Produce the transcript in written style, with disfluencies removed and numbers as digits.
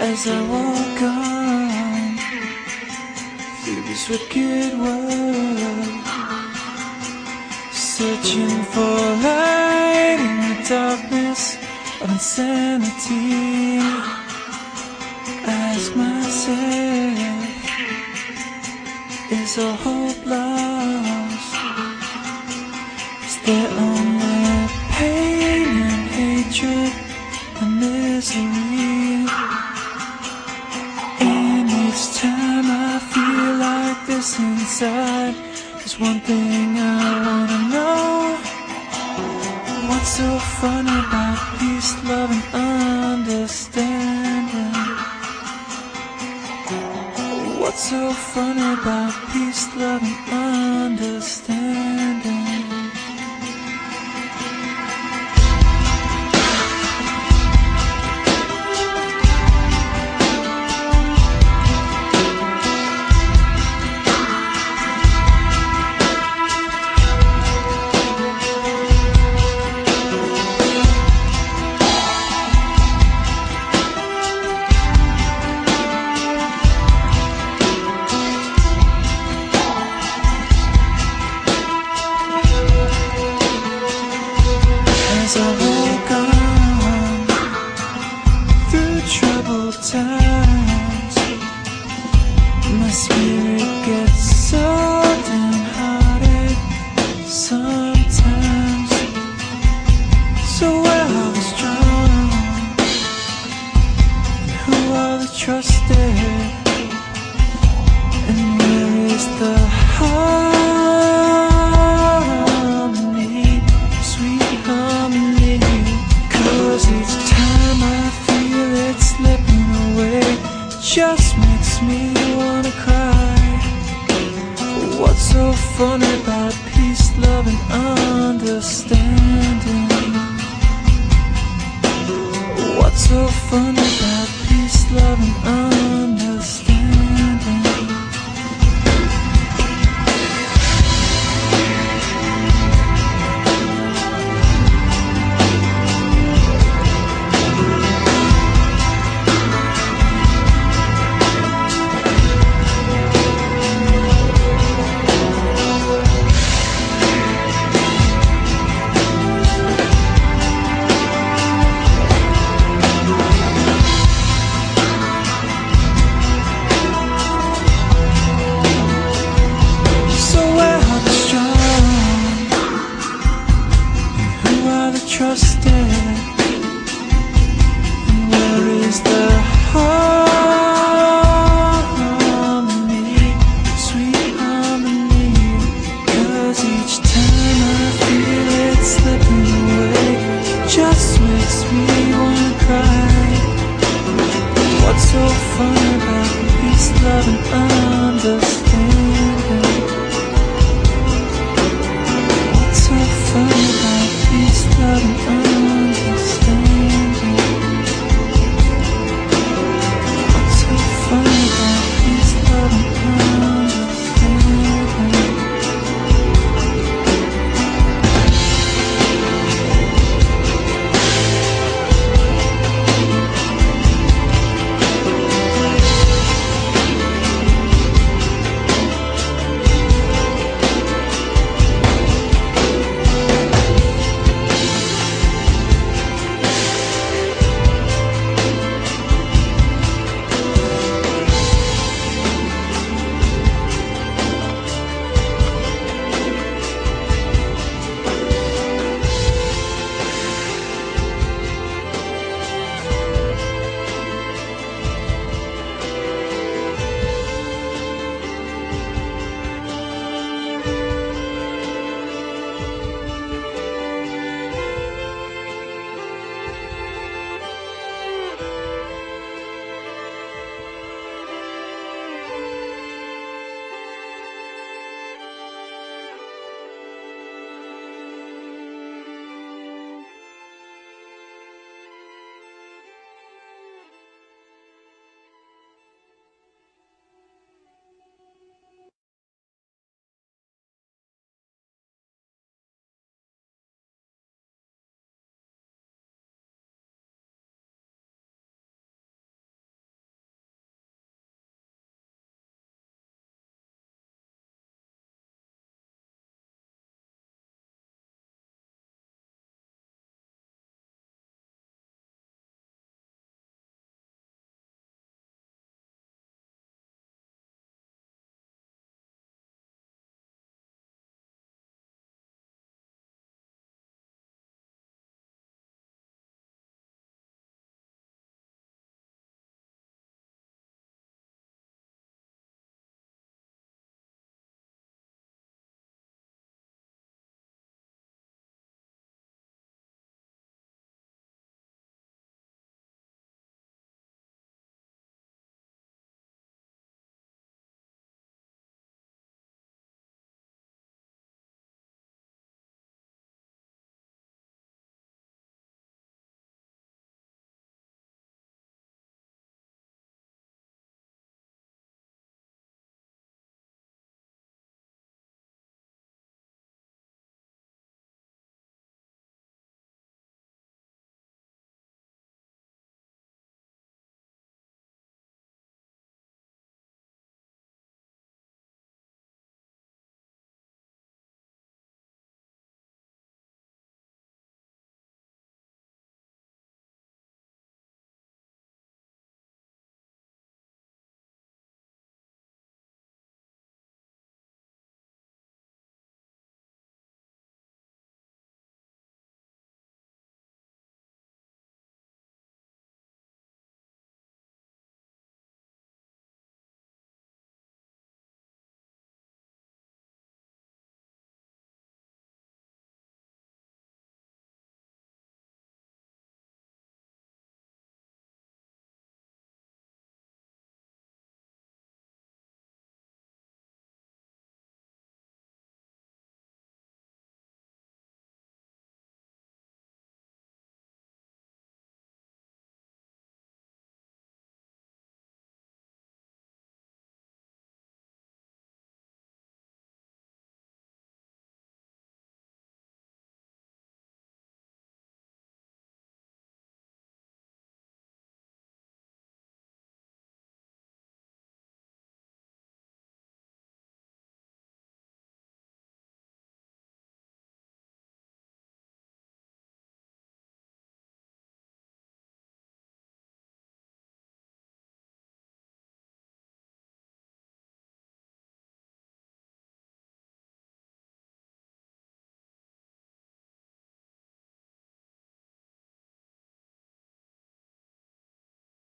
as I walk on through this wicked world, searching for light in the darkness of insanity. I ask myself, is all hope lost? Is there only pain and hatred and misery? And each time I feel like this inside, there's one thing I wanna know. What's so fun about peace, love, and understanding? What's so fun about peace, love, and understanding? As I walk on through troubled times, my spirit gets so downhearted sometimes. So where are the strong? And who are the trusted? And where is the heart? Each time I feel it slipping away, it just makes me wanna cry. What's so fun about peace, love, and understanding? What's so fun about peace, love, and understanding? Trusted, and where is the harmony, sweet harmony? 'Cause each time I feel it slipping away, it just makes me wanna cry. What's so fun about peace, love, and understanding?